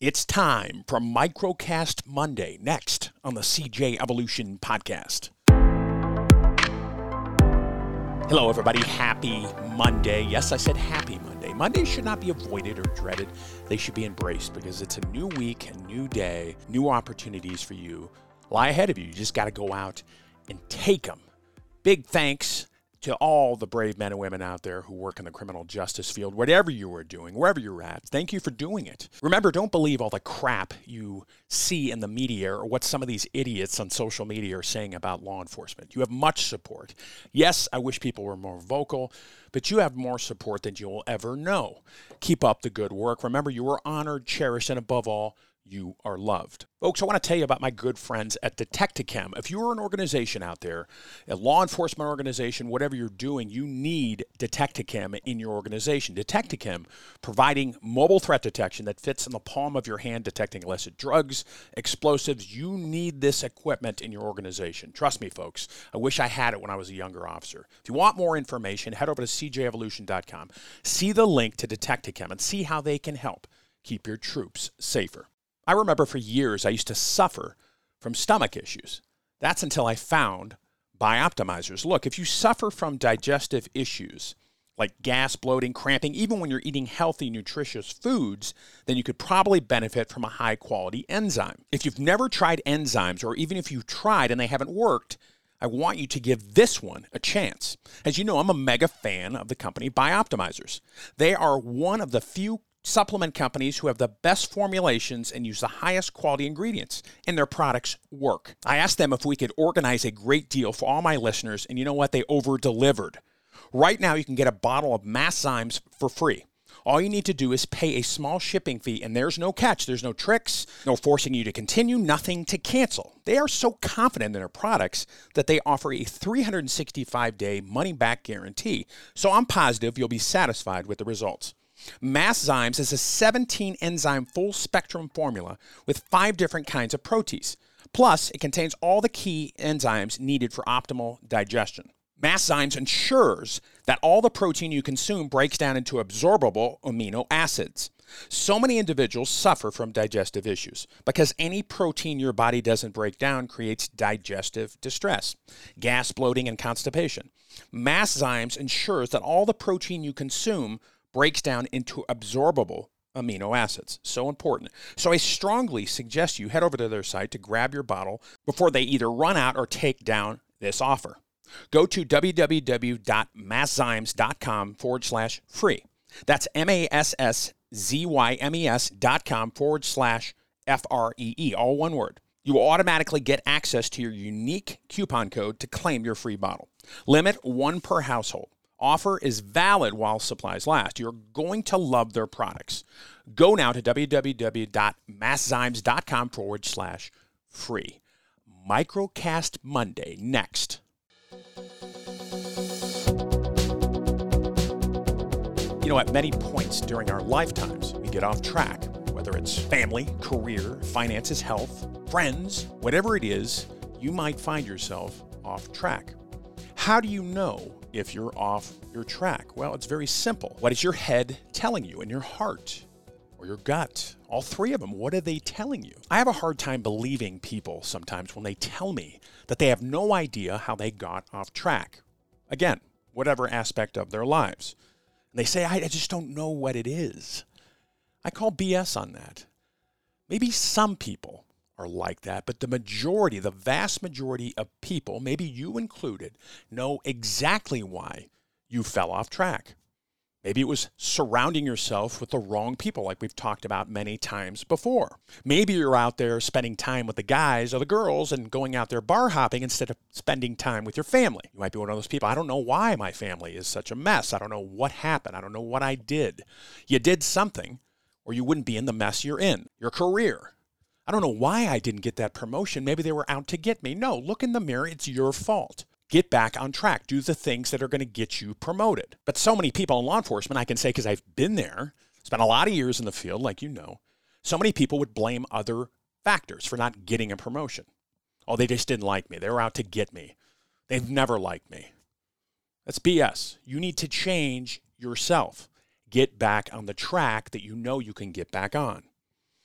It's time for Microcast Monday, next on the CJ Evolution Podcast. Hello, everybody. Happy Monday. Yes, I said happy Monday. Mondays should not be avoided or dreaded. They should be embraced because it's a new week, a new day, new opportunities for you lie ahead of you. You just got to go out and take them. Big thanks to all the brave men and women out there who work in the criminal justice field, whatever you are doing, wherever you're at. Thank you for doing it. Remember, don't believe all the crap you see in the media or what some of these idiots on social media are saying about law enforcement. You have much support. Yes, I wish people were more vocal, but you have more support than you will ever know. Keep up the good work. Remember, you are honored, cherished, and above all, you are loved. Folks, I want to tell you about my good friends at Detectichem. If you're an organization out there, a law enforcement organization, whatever you're doing, you need Detectichem in your organization. Detectichem providing mobile threat detection that fits in the palm of your hand, detecting illicit drugs, explosives. You need this equipment in your organization. Trust me, folks. I wish I had it when I was a younger officer. If you want more information, head over to cjevolution.com. See the link to Detectichem and see how they can help keep your troops safer. I remember for years I used to suffer from stomach issues. That's until I found Bioptimizers. Look, if you suffer from digestive issues like gas, bloating, cramping, even when you're eating healthy, nutritious foods, then you could probably benefit from a high-quality enzyme. If you've never tried enzymes, or even if you've tried and they haven't worked, I want you to give this one a chance. As you know, I'm a mega fan of the company Bioptimizers. They are one of the few supplement companies who have the best formulations and use the highest quality ingredients, and their products work. I asked them if we could organize a great deal for all my listeners, and you know what? They over-delivered. Right now, you can get a bottle of Masszymes for free. All you need to do is pay a small shipping fee, and there's no catch. There's no tricks, no forcing you to continue, nothing to cancel. They are so confident in their products that they offer a 365-day money-back guarantee, so I'm positive you'll be satisfied with the results. Masszymes is a 17-enzyme full-spectrum formula with 5 different kinds of proteins. Plus, it contains all the key enzymes needed for optimal digestion. Masszymes ensures that all the protein you consume breaks down into absorbable amino acids. So many individuals suffer from digestive issues because any protein your body doesn't break down creates digestive distress, gas, bloating, and constipation. Masszymes ensures that all the protein you consume breaks down into absorbable amino acids. So important. So I strongly suggest you head over to their site to grab your bottle before they either run out or take down this offer. Go to www.masszymes.com/free. That's MASSZYMES.com/FREE, all one word. You will automatically get access to your unique coupon code to claim your free bottle. Limit 1 per household. Offer is valid while supplies last. You're going to love their products. Go now to www.masszymes.com/free. Microcast Monday next. You know, at many points during our lifetimes, we get off track, whether it's family, career, finances, health, friends, whatever it is, you might find yourself off track. How do you know if you're off your track? Well, it's very simple. What is your head telling you, and your heart or your gut? All 3 of them, what are they telling you? I have a hard time believing people sometimes when they tell me that they have no idea how they got off track. Again, whatever aspect of their lives. And they say, I just don't know what it is. I call BS on that. Maybe some people are like that, but the majority, the vast majority of people, maybe you included, know exactly why you fell off track. Maybe it was surrounding yourself with the wrong people, like we've talked about many times before. Maybe you're out there spending time with the guys or the girls and going out there bar hopping instead of spending time with your family. You might be one of those people, I don't know why my family is such a mess. I don't know what happened. I don't know what I did. You did something, or you wouldn't be in the mess you're in. Your career. I don't know why I didn't get that promotion. Maybe they were out to get me. No, look in the mirror. It's your fault. Get back on track. Do the things that are going to get you promoted. But so many people in law enforcement, I can say because I've been there, spent a lot of years in the field, like you know, so many people would blame other factors for not getting a promotion. Oh, they just didn't like me. They were out to get me. They've never liked me. That's BS. You need to change yourself. Get back on the track that you know you can get back on.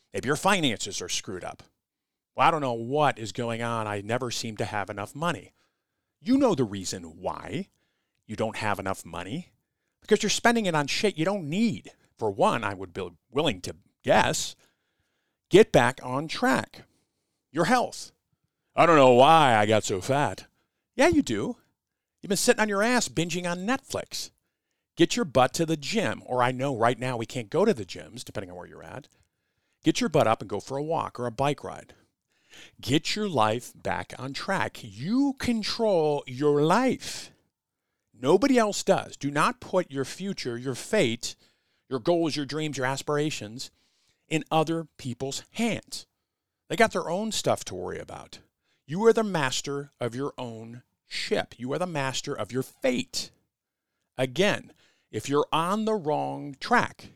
Maybe your finances are screwed up. Well, I don't know what is going on. I never seem to have enough money. You know the reason why you don't have enough money. Because you're spending it on shit you don't need. For one, I would be willing to guess, get back on track. Your health. I don't know why I got so fat. Yeah, you do. You've been sitting on your ass binging on Netflix. Get your butt to the gym. Or I know right now we can't go to the gyms, depending on where you're at. Get your butt up and go for a walk or a bike ride. Get your life back on track. You control your life. Nobody else does. Do not put your future, your fate, your goals, your dreams, your aspirations in other people's hands. They got their own stuff to worry about. You are the master of your own ship. You are the master of your fate. Again, if you're on the wrong track,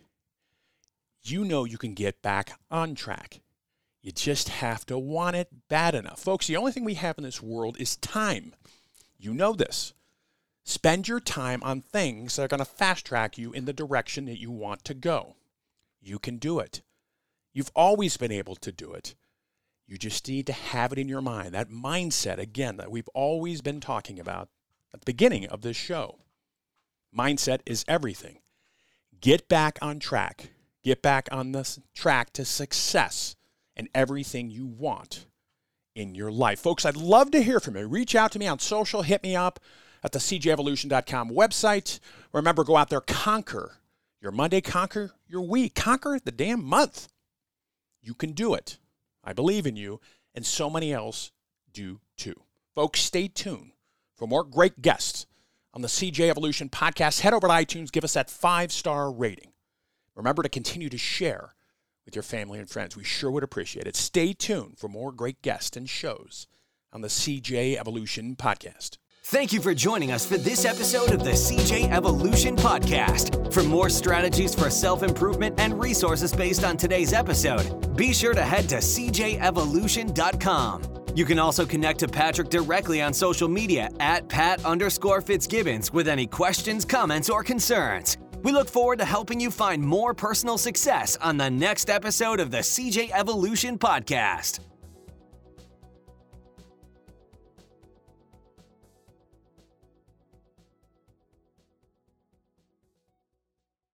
you know you can get back on track. You just have to want it bad enough. Folks, the only thing we have in this world is time. You know this. Spend your time on things that are going to fast track you in the direction that you want to go. You can do it. You've always been able to do it. You just need to have it in your mind. That mindset, again, that we've always been talking about at the beginning of this show. Mindset is everything. Get back on track. Get back on the track to success and everything you want in your life. Folks, I'd love to hear from you. Reach out to me on social. Hit me up at the cjevolution.com website. Remember, go out there, conquer your Monday, conquer your week, conquer the damn month. You can do it. I believe in you, and so many else do too. Folks, stay tuned for more great guests on the CJ Evolution podcast. Head over to iTunes, give us that 5-star rating. Remember to continue to share with your family and friends. We sure would appreciate it. Stay tuned for more great guests and shows on the CJ Evolution podcast. Thank you for joining us for this episode of the CJ Evolution Podcast. For more strategies for self-improvement and resources based on today's episode, be sure to head to cjevolution.com. You can also connect to Patrick directly on social media at Pat_Fitzgibbons with any questions, comments, or concerns. We look forward to helping you find more personal success on the next episode of the CJ Evolution Podcast.